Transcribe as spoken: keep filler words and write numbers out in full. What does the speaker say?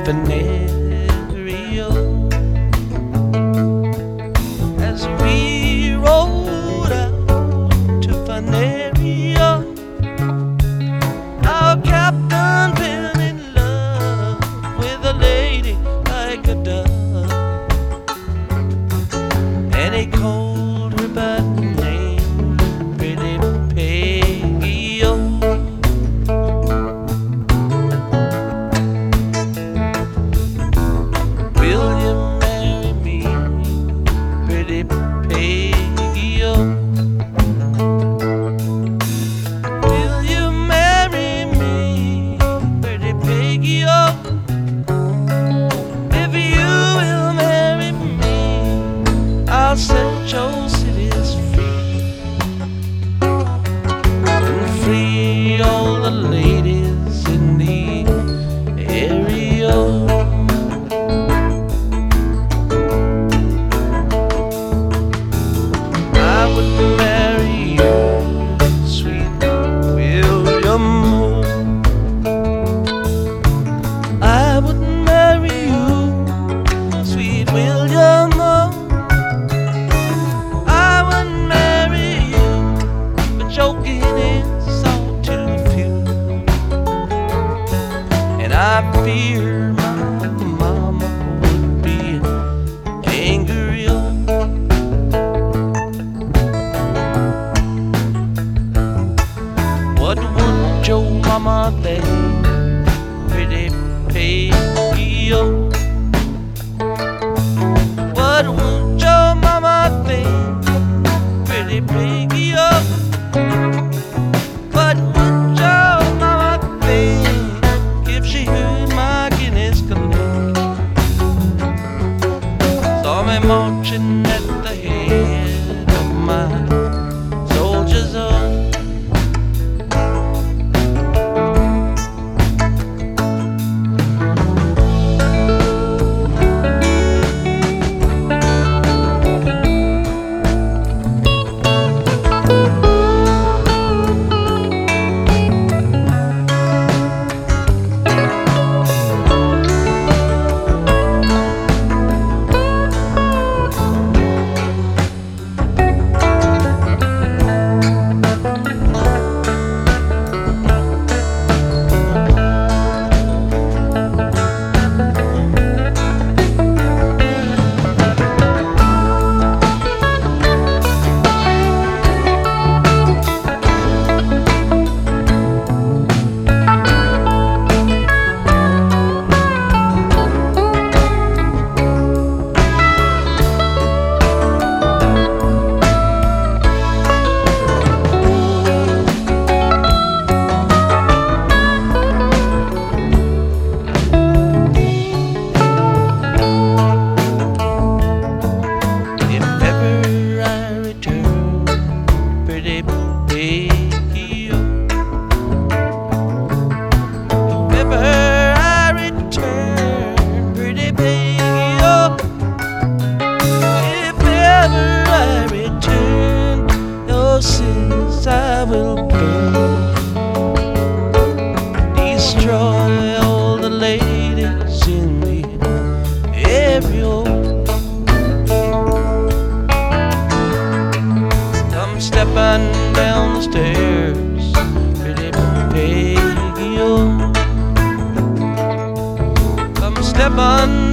Venerio. As we rode out to Venerio, our captain fell in love with a lady like a dove, and he called her by name, Pretty Peggy. Oh, will you marry me, Pretty Peggy? Oh, will you marry me, Pretty Peggy? Oh, if you will marry me, I'll set your cities free and free all the ladies in the area. I would marry you, sweet William. I would marry you, sweet William. I would marry you, but joking is all too few, and I fear my mama would be angry. What would your mama think, Pretty Peggy? Oh, what would your mama think, Pretty Peggy? Oh, what would your mama think if she heard my Guinness collect? Saw me marching at the head of my soldiers. Oh, I will burn, destroy all the ladies in the area. Come stepping down the stairs, Pretty Peggy. Oh, come stepping